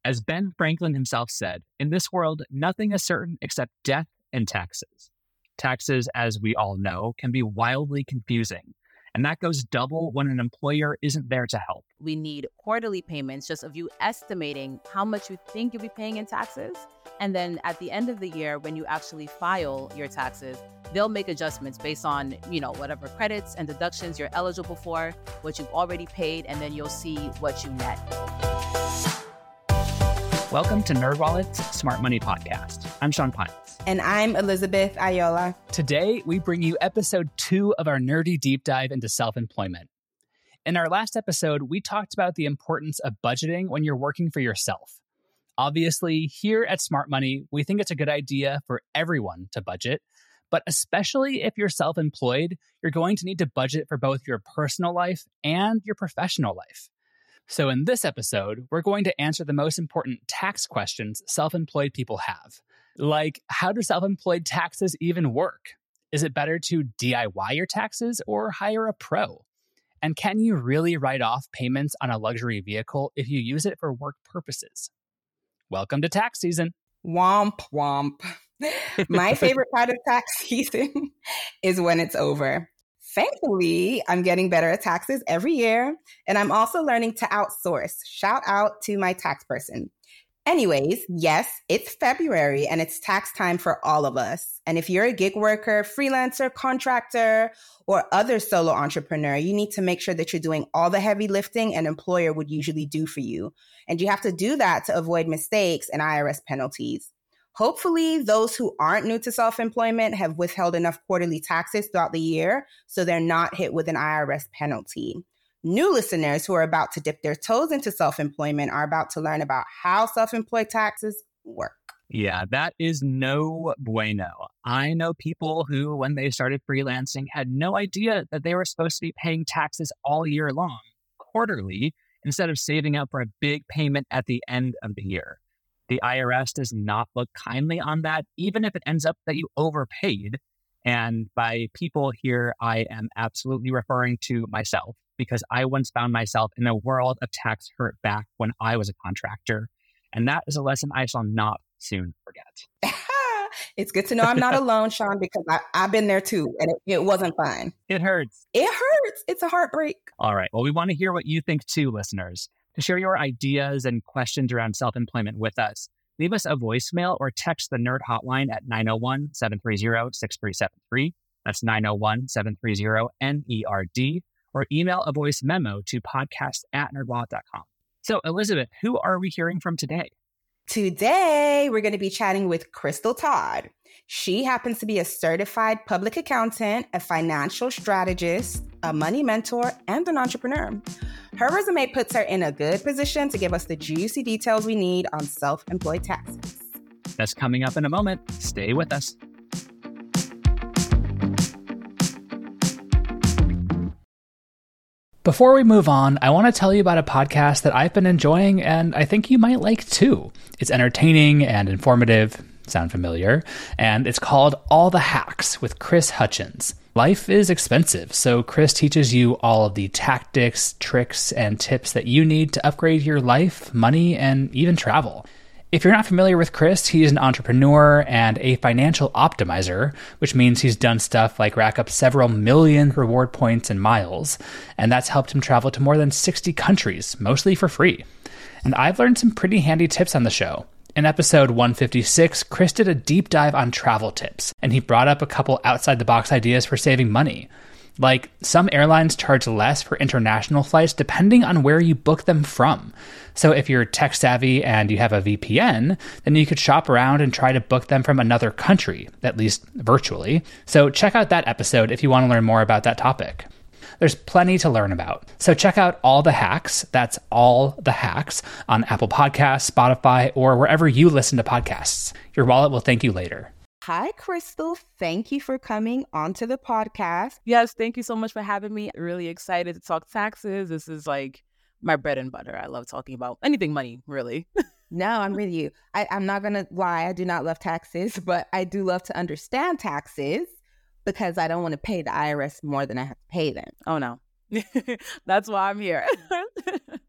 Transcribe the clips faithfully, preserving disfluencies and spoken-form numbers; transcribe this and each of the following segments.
As Ben Franklin himself said, in this world, nothing is certain except death and taxes. Taxes, as we all know, can be wildly confusing, and that goes double when an employer isn't there to help. We need quarterly payments, just of you estimating how much you think you'll be paying in taxes. And then at the end of the year, when you actually file your taxes, they'll make adjustments based on, you know, whatever credits and deductions you're eligible for, what you've already paid, and then you'll see what you net. Welcome to NerdWallet's Smart Money Podcast. I'm Sean Pines. And I'm Elizabeth Ayola. Today, we bring you episode two of our nerdy deep dive into self-employment. In our last episode, we talked about the importance of budgeting when you're working for yourself. Obviously, here at Smart Money, we think it's a good idea for everyone to budget, but especially if you're self-employed, you're going to need to budget for both your personal life and your professional life. So in this episode, we're going to answer the most important tax questions self-employed people have. Like, how do self-employed taxes even work? Is it better to D I Y your taxes or hire a pro? And can you really write off payments on a luxury vehicle if you use it for work purposes? Welcome to tax season. Womp womp. My favorite part of tax season is when it's over. Thankfully, I'm getting better at taxes every year, and I'm also learning to outsource. Shout out to my tax person. Anyways, yes, it's February and it's tax time for all of us. And if you're a gig worker, freelancer, contractor, or other solo entrepreneur, you need to make sure that you're doing all the heavy lifting an employer would usually do for you. And you have to do that to avoid mistakes and I R S penalties. Hopefully, those who aren't new to self-employment have withheld enough quarterly taxes throughout the year so they're not hit with an I R S penalty. New listeners who are about to dip their toes into self-employment are about to learn about how self-employed taxes work. Yeah, that is no bueno. I know people who, when they started freelancing, had no idea that they were supposed to be paying taxes all year long, quarterly, instead of saving up for a big payment at the end of the year. The I R S does not look kindly on that, even if it ends up that you overpaid. And by people here, I am absolutely referring to myself, because I once found myself in a world of tax hurt back when I was a contractor. And that is a lesson I shall not soon forget. It's good to know I'm not alone, Sean, because I, I've been there too, and it, it wasn't fun. It hurts. It hurts. It's a heartbreak. All right. Well, we want to hear what you think too, listeners. To share your ideas and questions around self-employment with us, leave us a voicemail or text the Nerd Hotline at nine oh one, seven three zero, six three seven three. That's nine oh one, seven three zero, N E R D. Or email a voice memo to podcast at nerdwallet dot com. So, Elizabeth, who are we hearing from today? Today, we're going to be chatting with Crystal Todd. She happens to be a certified public accountant, a financial strategist, a money mentor, and an entrepreneur. Her resume puts her in a good position to give us the juicy details we need on self-employed taxes. That's coming up in a moment. Stay with us. Before we move on, I want to tell you about a podcast that I've been enjoying and I think you might like too. It's entertaining and informative. Sound familiar? And it's called All the Hacks with Chris Hutchins. Life is expensive, so Chris teaches you all of the tactics, tricks, and tips that you need to upgrade your life, money, and even travel. If you're not familiar with Chris, he's an entrepreneur and a financial optimizer, which means he's done stuff like rack up several million reward points and miles, and that's helped him travel to more than sixty countries, mostly for free. And I've learned some pretty handy tips on the show. In episode one fifty-six, Chris did a deep dive on travel tips, and he brought up a couple outside-the-box ideas for saving money. Like, some airlines charge less for international flights depending on where you book them from. So if you're tech savvy and you have a V P N, then you could shop around and try to book them from another country, at least virtually. So check out that episode if you want to learn more about that topic. There's plenty to learn about. So check out All the Hacks, that's All the Hacks, on Apple Podcasts, Spotify, or wherever you listen to podcasts. Your wallet will thank you later. Hi, Crystal. Thank you for coming onto the podcast. Yes, thank you so much for having me. Really excited to talk taxes. This is like my bread and butter. I love talking about anything money, really. No, I'm with you. I, I'm not going to lie. I do not love taxes, but I do love to understand taxes because I don't want to pay the I R S more than I have to pay them. Oh, no. That's why I'm here.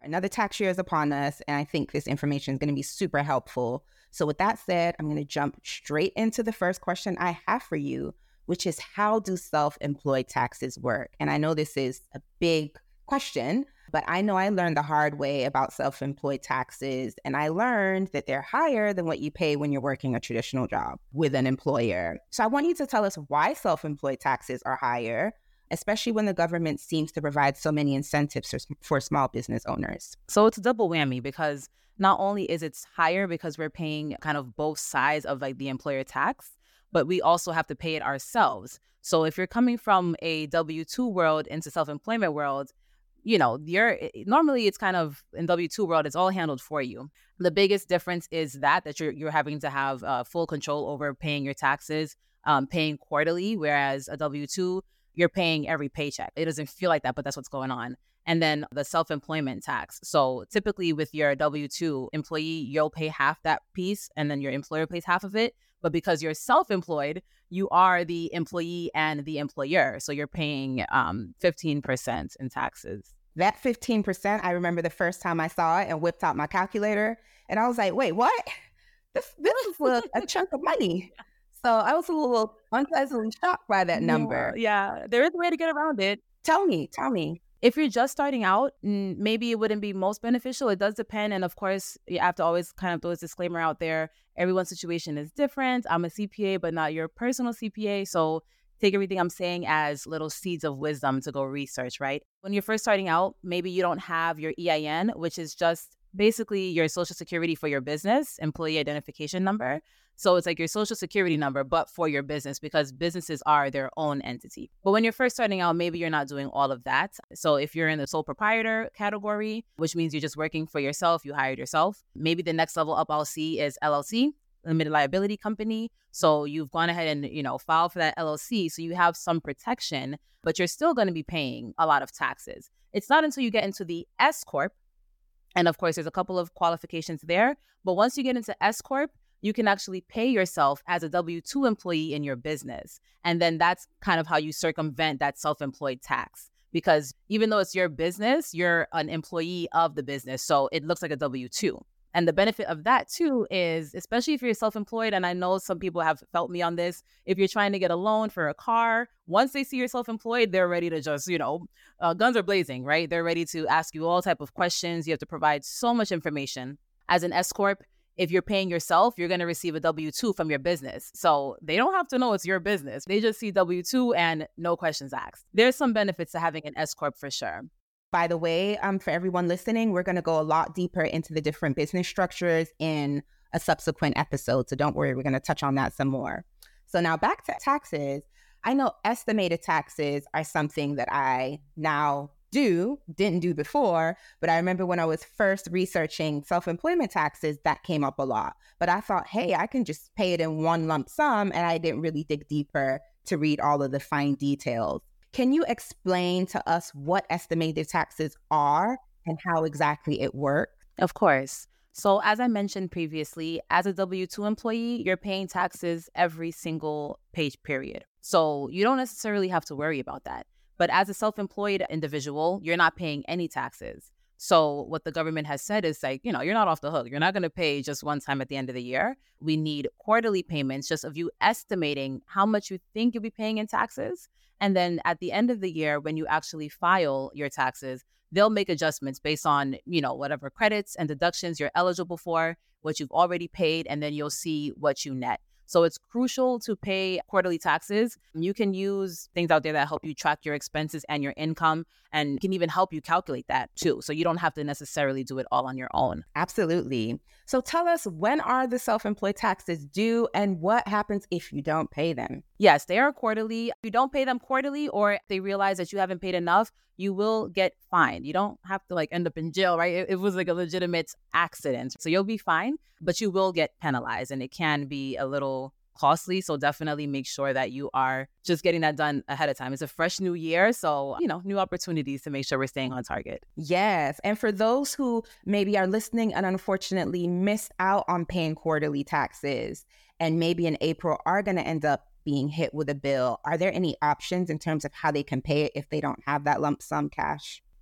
Another tax year is upon us, and I think this information is going to be super helpful. So with that said, I'm going to jump straight into the first question I have for you, which is, how do self-employed taxes work? And I know this is a big question, but I know I learned the hard way about self-employed taxes, and I learned that they're higher than what you pay when you're working a traditional job with an employer. So I want you to tell us why self-employed taxes are higher, especially when the government seems to provide so many incentives for, for small business owners. So it's a double whammy, because not only is it higher because we're paying kind of both sides of like the employer tax, but we also have to pay it ourselves. So if you're coming from a W two world into self-employment world, you know, you're normally it's kind of in W two world, it's all handled for you. The biggest difference is that that you're you're having to have uh, full control over paying your taxes, um, paying quarterly, whereas a W two, you're paying every paycheck. It doesn't feel like that, but that's what's going on. And then the self-employment tax. So typically with your W two employee, you'll pay half that piece and then your employer pays half of it. But because you're self-employed, you are the employee and the employer. So you're paying um, fifteen percent in taxes. That fifteen percent, I remember the first time I saw it and whipped out my calculator. And I was like, wait, what? This, this is a, a chunk of money. So I was a little unpleasantly shocked by that number. Yeah, yeah, there is a way to get around it. Tell me, tell me. If you're just starting out, maybe it wouldn't be most beneficial. It does depend. And of course, you have to always kind of throw this disclaimer out there. Everyone's situation is different. I'm a C P A, but not your personal C P A. So take everything I'm saying as little seeds of wisdom to go research, right? When you're first starting out, maybe you don't have your E I N, which is just basically your social security for your business, employee identification number. So it's like your social security number, but for your business, because businesses are their own entity. But when you're first starting out, maybe you're not doing all of that. So if you're in the sole proprietor category, which means you're just working for yourself, you hired yourself, maybe the next level up I'll see is L L C, limited liability company. So you've gone ahead and, you know, filed for that L L C. So you have some protection, but you're still going to be paying a lot of taxes. It's not until you get into the S Corp. And of course, there's a couple of qualifications there. But once you get into S Corp, you can actually pay yourself as a W two employee in your business. And then that's kind of how you circumvent that self-employed tax. Because even though it's your business, you're an employee of the business. So it looks like a W two. And the benefit of that too is, especially if you're self-employed, and I know some people have felt me on this, if you're trying to get a loan for a car, once they see you're self-employed, they're ready to just, you know, uh, guns are blazing, right? They're ready to ask you all type of questions. You have to provide so much information. As an S Corp, if you're paying yourself, you're going to receive a W two from your business. So they don't have to know it's your business. They just see W two and no questions asked. There's some benefits to having an S Corp for sure. By the way, um, for everyone listening, we're going to go a lot deeper into the different business structures in a subsequent episode. So don't worry, we're going to touch on that some more. So now back to taxes. I know estimated taxes are something that I now do, didn't do before, but I remember when I was first researching self-employment taxes, that came up a lot. But I thought, hey, I can just pay it in one lump sum, and I didn't really dig deeper to read all of the fine details. Can you explain to us what estimated taxes are and how exactly it works? Of course. So as I mentioned previously, as a W two employee, you're paying taxes every single pay period. So you don't necessarily have to worry about that. But as a self-employed individual, you're not paying any taxes. So what the government has said is like, you know, you're not off the hook. You're not going to pay just one time at the end of the year. We need quarterly payments, just of you estimating how much you think you'll be paying in taxes. And then at the end of the year, when you actually file your taxes, they'll make adjustments based on, you know, whatever credits and deductions you're eligible for, what you've already paid, and then you'll see what you net. So it's crucial to pay quarterly taxes. You can use things out there that help you track your expenses and your income, and can even help you calculate that too. So you don't have to necessarily do it all on your own. Absolutely. So tell us, when are the self-employed taxes due and what happens if you don't pay them? Yes, they are quarterly. If you don't pay them quarterly, or if they realize that you haven't paid enough, you will get fined. You don't have to like end up in jail, right? It, it was like a legitimate accident. So you'll be fine, but you will get penalized, and it can be a little costly. So definitely make sure that you are just getting that done ahead of time. It's a fresh new year. So, you know, new opportunities to make sure we're staying on target. Yes. And for those who maybe are listening and unfortunately missed out on paying quarterly taxes, and maybe in April are going to end up being hit with a bill, are there any options in terms of how they can pay it if they don't have that lump sum cash?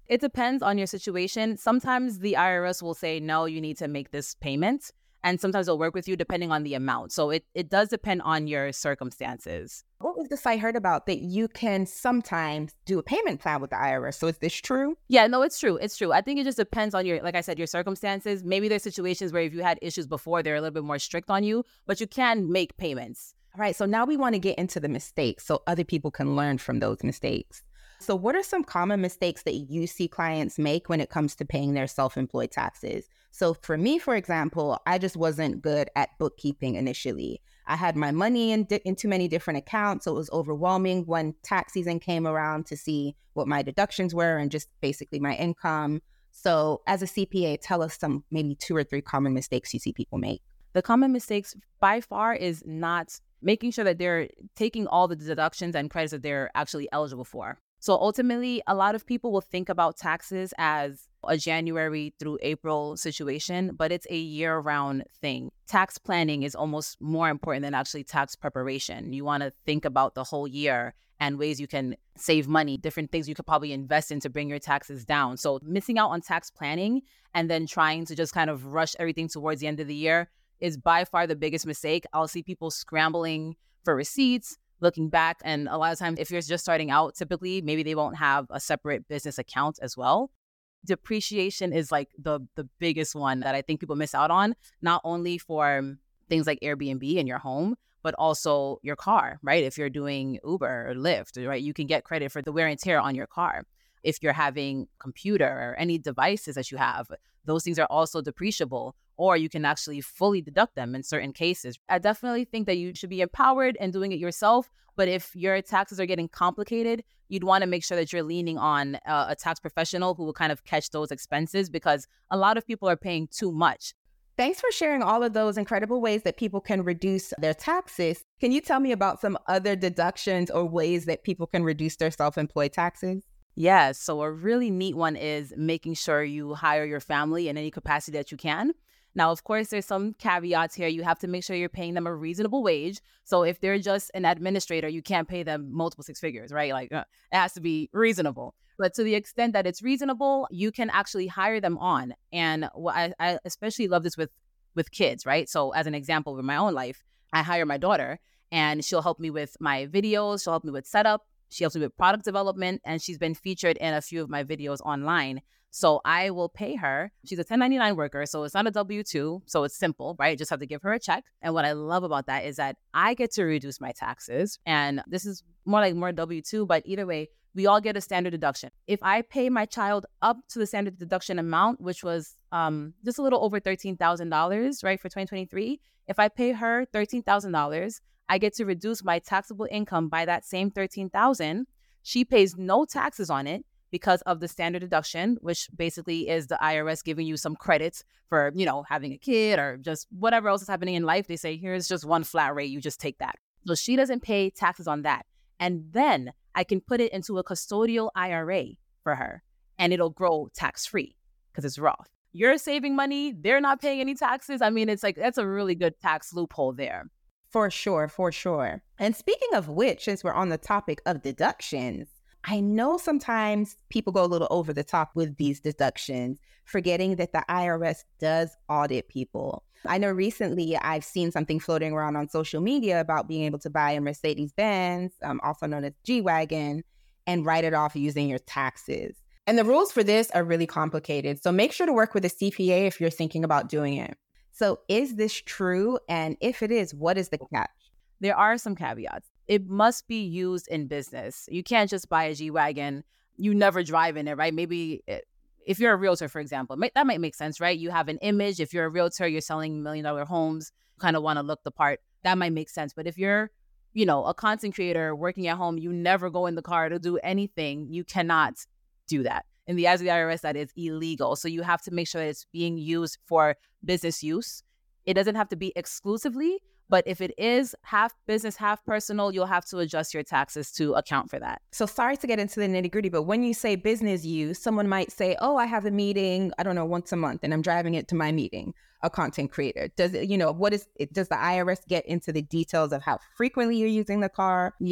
It depends on your situation. Sometimes the I R S will say, no, you need to make this payment. And sometimes they'll work with you depending on the amount. So it, it does depend on your circumstances. What was this I heard about that you can sometimes do a payment plan with the I R S? So is this true? Yeah, no, it's true. It's true. I think it just depends on your, like I said, your circumstances. Maybe there's situations where if you had issues before, they're a little bit more strict on you, but you can make payments. All right. So now we want to get into the mistakes so other people can learn from those mistakes. So what are some common mistakes that you see clients make when it comes to paying their self-employed taxes? So for me, for example, I just wasn't good at bookkeeping initially. I had my money in, di- in too many different accounts, so it was overwhelming when tax season came around to see what my deductions were and just basically my income. So as a C P A, tell us some maybe two or three common mistakes you see people make. The common mistakes by far is not making sure that they're taking all the deductions and credits that they're actually eligible for. So ultimately, a lot of people will think about taxes as a January through April situation, but it's a year-round thing. Tax planning is almost more important than actually tax preparation. You want to think about the whole year and ways you can save money, different things you could probably invest in to bring your taxes down. So missing out on tax planning and then trying to just kind of rush everything towards the end of the year is by far the biggest mistake. I'll see people scrambling for receipts, looking back. And a lot of times, if you're just starting out, typically, maybe they won't have a separate business account as well. Depreciation is like the the biggest one that I think people miss out on, not only for things like Airbnb in your home, but also your car, right? If you're doing Uber or Lyft, right, you can get credit for the wear and tear on your car. If you're having computer or any devices that you have, those things are also depreciable, or you can actually fully deduct them in certain cases. I definitely think that you should be empowered and doing it yourself. But if your taxes are getting complicated, you'd want to make sure that you're leaning on a, a tax professional who will kind of catch those expenses, because a lot of people are paying too much. Thanks for sharing all of those incredible ways that people can reduce their taxes. Can you tell me about some other deductions or ways that people can reduce their self-employed taxes? Yeah, so a really neat one is making sure you hire your family in any capacity that you can. Now, of course, there's some caveats here. You have to make sure you're paying them a reasonable wage. So if they're just an administrator, you can't pay them multiple six figures, right? Like uh, it has to be reasonable. But to the extent that it's reasonable, you can actually hire them on. And what I, I especially love this with, with kids, right? So as an example in my own life, I hire my daughter and she'll help me with my videos. She'll help me with setup. She helps me with product development, and she's been featured in a few of my videos online. So I will pay her. She's a ten ninety-nine worker, so it's not a W two. So it's simple, right? Just have to give her a check. And what I love about that is that I get to reduce my taxes. And this is more like more W two, but either way, we all get a standard deduction. If I pay my child up to the standard deduction amount, which was um, just a little over thirteen thousand dollars, right, for twenty twenty-three, if I pay her thirteen thousand dollars, I get to reduce my taxable income by that same thirteen thousand dollars. She pays no taxes on it because of the standard deduction, which basically is the I R S giving you some credits for, you know, having a kid or just whatever else is happening in life. They say, here's just one flat rate. You just take that. So she doesn't pay taxes on that. And then I can put it into a custodial I R A for her, and it'll grow tax-free because it's Roth. You're saving money. They're not paying any taxes. I mean, it's like, that's a really good tax loophole there. For sure, for sure. And speaking of which, since we're on the topic of deductions, I know sometimes people go a little over the top with these deductions, forgetting that the I R S does audit people. I know recently I've seen something floating around on social media about being able to buy a Mercedes-Benz, um, also known as G-Wagon, and write it off using your taxes. And the rules for this are really complicated. So make sure to work with a C P A if you're thinking about doing it. So is this true? And if it is, what is the catch? There are some caveats. It must be used in business. You can't just buy a G-Wagon. You never drive in it, right? Maybe it, if you're a realtor, for example, that might make sense, right? You have an image. If you're a realtor, you're selling million dollar homes, you kind of want to look the part. That might make sense. But if you're, you know, a content creator working at home, you never go in the car to do anything. You cannot do that. In the eyes of the I R S, that is illegal. So you have to make sure that it's being used for business use. It doesn't have to be exclusively, but if it is half business, half personal, you'll have to adjust your taxes to account for that. So sorry to get into the nitty gritty, but when you say business use, someone might say, oh, I have a meeting, I don't know, once a month, and I'm driving it to my meeting, a content creator. Does it, you know, what is it? Does the I R S get into the details of how frequently you're using the car? Yes.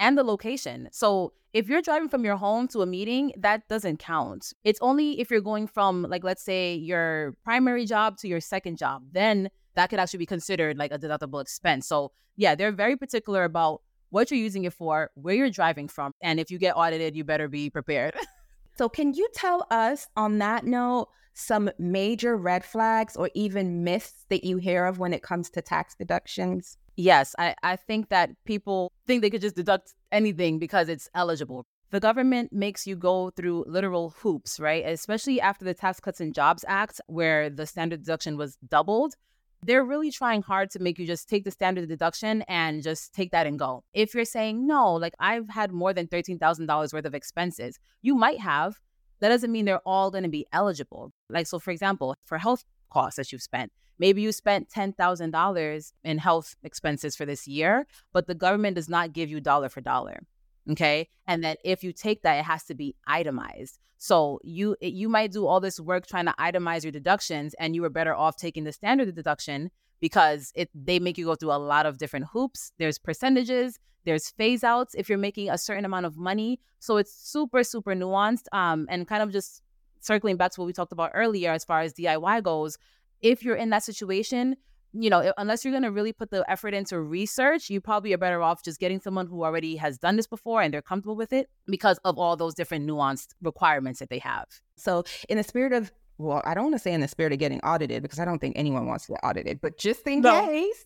and the location. So if you're driving from your home to a meeting, that doesn't count. It's only if you're going from, like, let's say your primary job to your second job, then that could actually be considered like a deductible expense. So yeah, they're very particular about what you're using it for, where you're driving from. And if you get audited, you better be prepared. So can you tell us on that note, some major red flags or even myths that you hear of when it comes to tax deductions? Yes, I, I think that people think they could just deduct anything because it's eligible. The government makes you go through literal hoops, right? Especially after the Tax Cuts and Jobs Act, where the standard deduction was doubled. They're really trying hard to make you just take the standard deduction and just take that and go. If you're saying, no, like I've had more than thirteen thousand dollars worth of expenses, you might have. That doesn't mean they're all going to be eligible. Like, so for example, for health costs that you've spent, maybe you spent ten thousand dollars in health expenses for this year, but the government does not give you dollar for dollar. Okay. And then if you take that, it has to be itemized. So you you might do all this work trying to itemize your deductions, and you were better off taking the standard deduction because it they make you go through a lot of different hoops. There's percentages, there's phase outs if you're making a certain amount of money. So it's super, super nuanced. Um, and kind of just circling back to what we talked about earlier as far as D I Y goes, if you're in that situation, you know, unless you're going to really put the effort into research, you probably are better off just getting someone who already has done this before and they're comfortable with it because of all those different nuanced requirements that they have. So in the spirit of, well, I don't want to say in the spirit of getting audited because I don't think anyone wants to get audited, but just in No. case,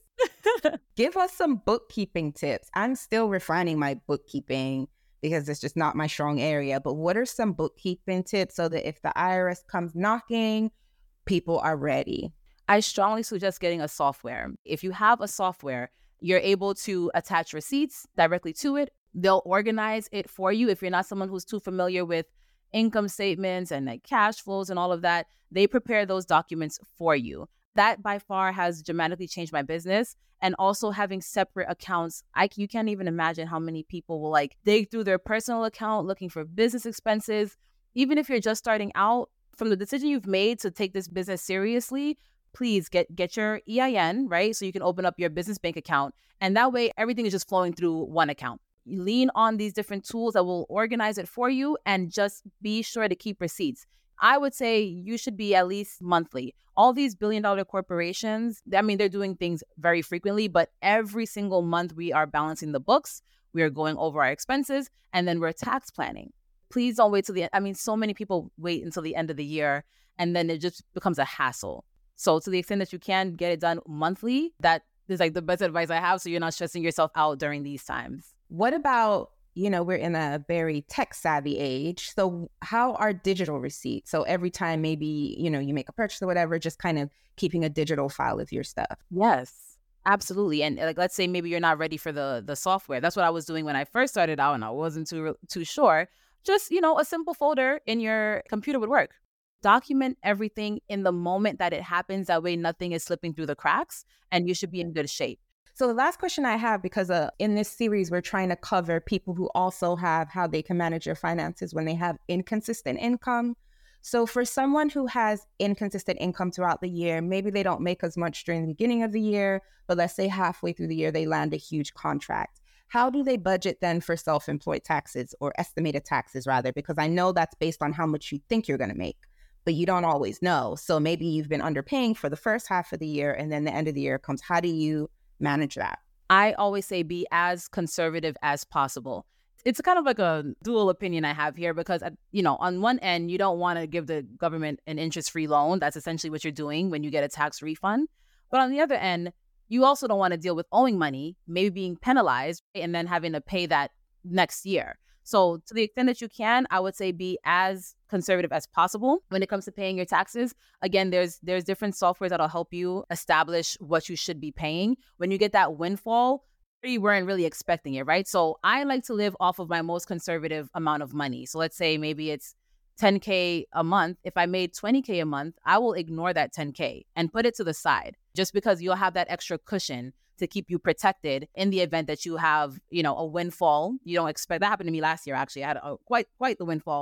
give us some bookkeeping tips. I'm still refining my bookkeeping because it's just not my strong area. But what are some bookkeeping tips so that if the I R S comes knocking, people are ready? I strongly suggest getting a software. If you have a software, you're able to attach receipts directly to it. They'll organize it for you. If you're not someone who's too familiar with income statements and like cash flows and all of that, they prepare those documents for you. That by far has dramatically changed my business. And also having separate accounts, I, you can't even imagine how many people will like dig through their personal account looking for business expenses. Even if you're just starting out, from the decision you've made to take this business seriously, please get get your E I N, right? So you can open up your business bank account. And that way, everything is just flowing through one account. You lean on these different tools that will organize it for you, and just be sure to keep receipts. I would say you should be at least monthly. All these billion dollar corporations, I mean, they're doing things very frequently, but every single month we are balancing the books. We are going over our expenses, and then we're tax planning. Please don't wait till the end. I mean, so many people wait until the end of the year, and then it just becomes a hassle. So to the extent that you can get it done monthly, that is like the best advice I have, so you're not stressing yourself out during these times. What about, you know, we're in a very tech savvy age. So how are digital receipts? So every time maybe, you know, you make a purchase or whatever, just kind of keeping a digital file of your stuff. Yes, absolutely. And like, let's say maybe you're not ready for the the software. That's what I was doing when I first started out and I wasn't too too sure. Just, you know, a simple folder in your computer would work. Document everything in the moment that it happens. That way nothing is slipping through the cracks and you should be in good shape. So the last question I have, because uh, in this series, we're trying to cover people who also have how they can manage their finances when they have inconsistent income. So for someone who has inconsistent income throughout the year, maybe they don't make as much during the beginning of the year, but let's say halfway through the year, they land a huge contract. How do they budget then for self-employed taxes, or estimated taxes rather? Because I know that's based on how much you think you're going to make, but you don't always know. So maybe you've been underpaying for the first half of the year, and then the end of the year comes. How do you manage that? I always say be as conservative as possible. It's kind of like a dual opinion I have here because, you know, on one end, you don't want to give the government an interest-free loan. That's essentially what you're doing when you get a tax refund. But on the other end, you also don't want to deal with owing money, maybe being penalized, and then having to pay that next year. So to the extent that you can, I would say be as conservative as possible when it comes to paying your taxes. Again, there's there's different softwares that'll help you establish what you should be paying. When you get that windfall, you weren't really expecting it, right? So I like to live off of my most conservative amount of money. So let's say maybe it's ten K a month. If I made twenty K a month, I will ignore that ten K and put it to the side, just because you'll have that extra cushion to keep you protected in the event that you have, you know, a windfall. You don't expect that. Happened to me last year, actually. I had a, quite quite the windfall.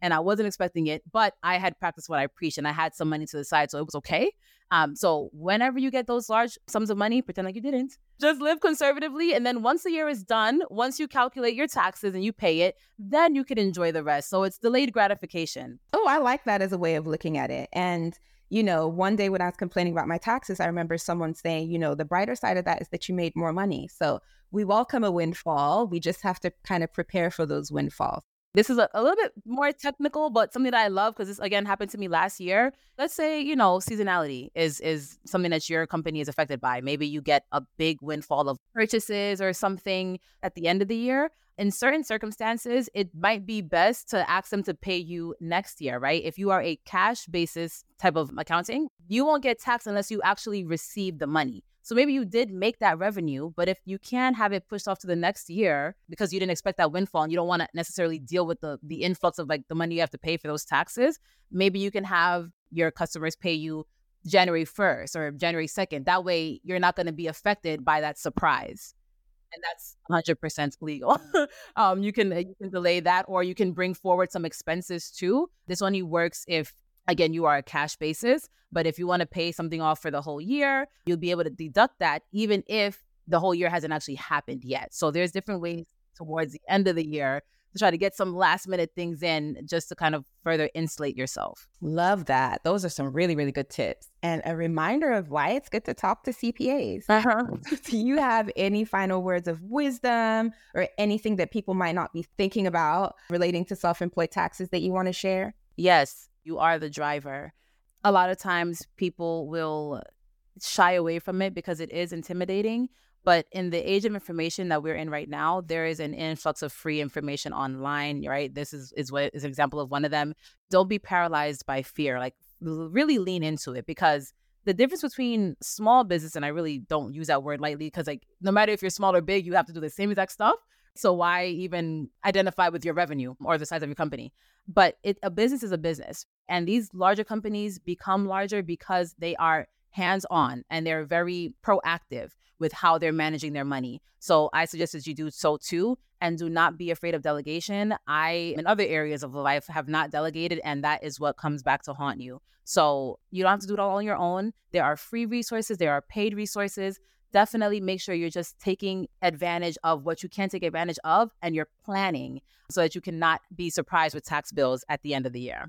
and I wasn't expecting it, but I had practiced what I preached and I had some money to the side, so it was okay. Um, so whenever you get those large sums of money, pretend like you didn't. Just live conservatively. And then once the year is done, once you calculate your taxes and you pay it, then you can enjoy the rest. So it's delayed gratification. Oh, I like that as a way of looking at it. And you know, one day when I was complaining about my taxes, I remember someone saying, you know, the brighter side of that is that you made more money. So we welcome a windfall. We just have to kind of prepare for those windfalls. This is a, a little bit more technical, but something that I love because this, again, happened to me last year. Let's say, you know, seasonality is is something that your company is affected by. Maybe you get a big windfall of purchases or something at the end of the year. In certain circumstances, it might be best to ask them to pay you next year, right? If you are a cash basis type of accounting, you won't get taxed unless you actually receive the money. So maybe you did make that revenue, but if you can have it pushed off to the next year because you didn't expect that windfall and you don't want to necessarily deal with the, the influx of like the money you have to pay for those taxes, maybe you can have your customers pay you January first or January second. That way you're not going to be affected by that surprise. And that's one hundred percent legal. um, you can you can delay that, or you can bring forward some expenses too. This only works if, again, you are a cash basis. But if you want to pay something off for the whole year, you'll be able to deduct that even if the whole year hasn't actually happened yet. So there's different ways towards the end of the year to try to get some last minute things in just to kind of further insulate yourself. Love that. Those are some really, really good tips. And a reminder of why it's good to talk to C P As. Uh-huh. Do you have any final words of wisdom or anything that people might not be thinking about relating to self-employed taxes that you want to share? Yes, you are the driver. A lot of times people will shy away from it because it is intimidating. But in the age of information that we're in right now, there is an influx of free information online, right? This is, is what is an example of one of them. Don't be paralyzed by fear. Like, really lean into it, because the difference between small business, and I really don't use that word lightly, because like no matter if you're small or big, you have to do the same exact stuff. So why even identify with your revenue or the size of your company? But it, a business is a business. And these larger companies become larger because they are hands-on and they're very proactive with how they're managing their money. So I suggest that you do so too, and do not be afraid of delegation. I, in other areas of life, have not delegated, and that is what comes back to haunt you. So you don't have to do it all on your own. There are free resources, there are paid resources. Definitely make sure you're just taking advantage of what you can take advantage of, and you're planning so that you cannot be surprised with tax bills at the end of the year.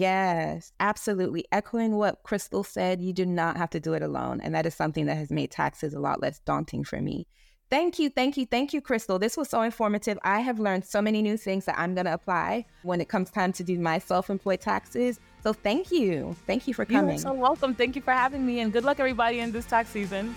Yes, absolutely. Echoing what Crystal said, you do not have to do it alone. And that is something that has made taxes a lot less daunting for me. Thank you, thank you, thank you, Crystal. This was so informative. I have learned so many new things that I'm going to apply when it comes time to do my self-employed taxes. So thank you. Thank you for coming. You're so welcome. Thank you for having me, and good luck, everybody, in this tax season.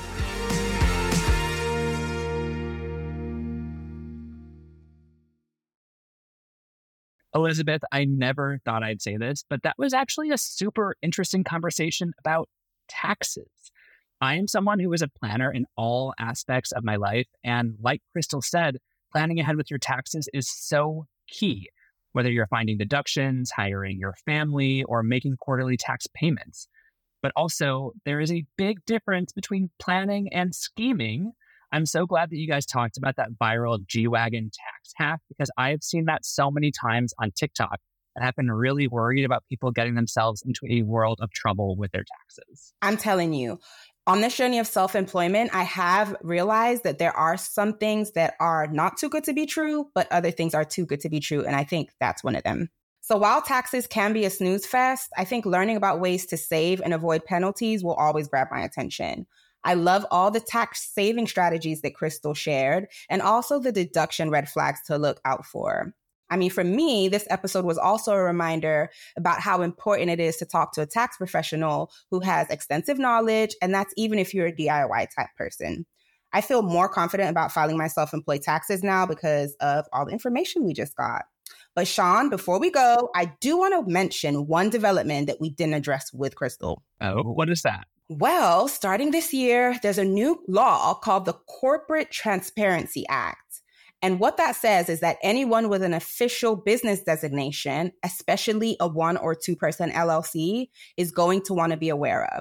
Elizabeth, I never thought I'd say this, but that was actually a super interesting conversation about taxes. I am someone who is a planner in all aspects of my life. And like Crystal said, planning ahead with your taxes is so key, whether you're finding deductions, hiring your family, or making quarterly tax payments. But also, there is a big difference between planning and scheming. I'm so glad that you guys talked about that viral G-Wagon tax hack, because I have seen that so many times on TikTok and have been really worried about people getting themselves into a world of trouble with their taxes. I'm telling you, on this journey of self-employment, I have realized that there are some things that are not too good to be true, but other things are too good to be true. And I think that's one of them. So while taxes can be a snooze fest, I think learning about ways to save and avoid penalties will always grab my attention. I love all the tax saving strategies that Crystal shared, and also the deduction red flags to look out for. I mean, for me, this episode was also a reminder about how important it is to talk to a tax professional who has extensive knowledge, and that's even if you're a D I Y type person. I feel more confident about filing my self-employed taxes now because of all the information we just got. But Sean, before we go, I do want to mention one development that we didn't address with Crystal. Oh, what is that? Well, starting this year, there's a new law called the Corporate Transparency Act. And what that says is that anyone with an official business designation, especially a one or two person L L C, is going to want to be aware of.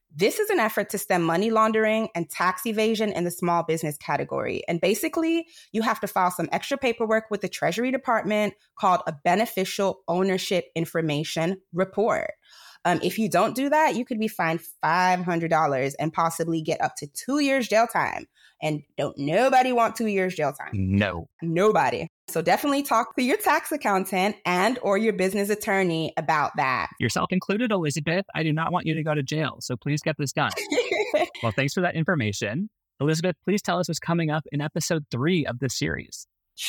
This is an effort to stem money laundering and tax evasion in the small business category. And basically, you have to file some extra paperwork with the Treasury Department called a beneficial ownership information report. Um, if you don't do that, you could be fined five hundred dollars and possibly get up to two years jail time. And don't nobody want two years jail time. No. Nobody. So definitely talk to your tax accountant and or your business attorney about that. Yourself included, Elizabeth. I do not want you to go to jail, so please get this done. Well, thanks for that information. Elizabeth, please tell us what's coming up in episode three of this series.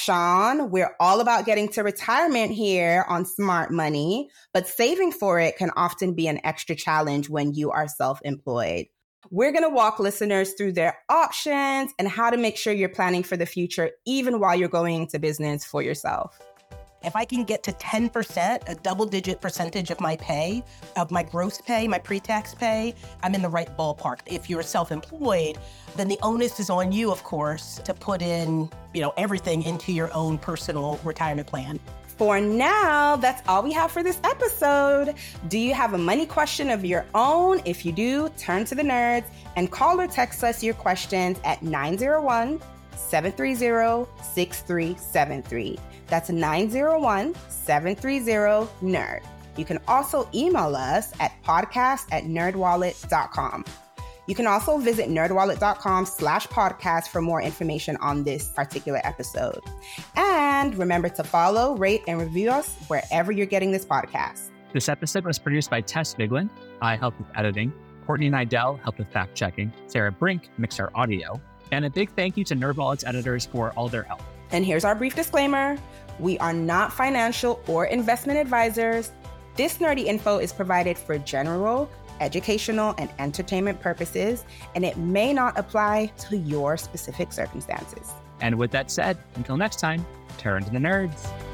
Sean, we're all about getting to retirement here on Smart Money, but saving for it can often be an extra challenge when you are self-employed. We're going to walk listeners through their options and how to make sure you're planning for the future, even while you're going into business for yourself. If I can get to ten percent, a double-digit percentage of my pay, of my gross pay, my pre-tax pay, I'm in the right ballpark. If you're self-employed, then the onus is on you, of course, to put in, you know, everything into your own personal retirement plan. For now, that's all we have for this episode. Do you have a money question of your own? If you do, turn to the nerds and call or text us your questions at nine zero one, seven three zero, six three seven three. That's nine zero one, seven three zero, nerd. You can also email us at podcast at nerdwallet dot com. You can also visit nerdwallet.com slash podcast for more information on this particular episode. And remember to follow, rate, and review us wherever you're getting this podcast. This episode was produced by Tess Bigland. I helped with editing. Courtney Nidell helped with fact-checking. Sarah Brink mixed our audio. And a big thank you to NerdWallet's editors for all their help. And here's our brief disclaimer. We are not financial or investment advisors. This nerdy info is provided for general, educational, and entertainment purposes, and it may not apply to your specific circumstances. And with that said, until next time, turn to the nerds.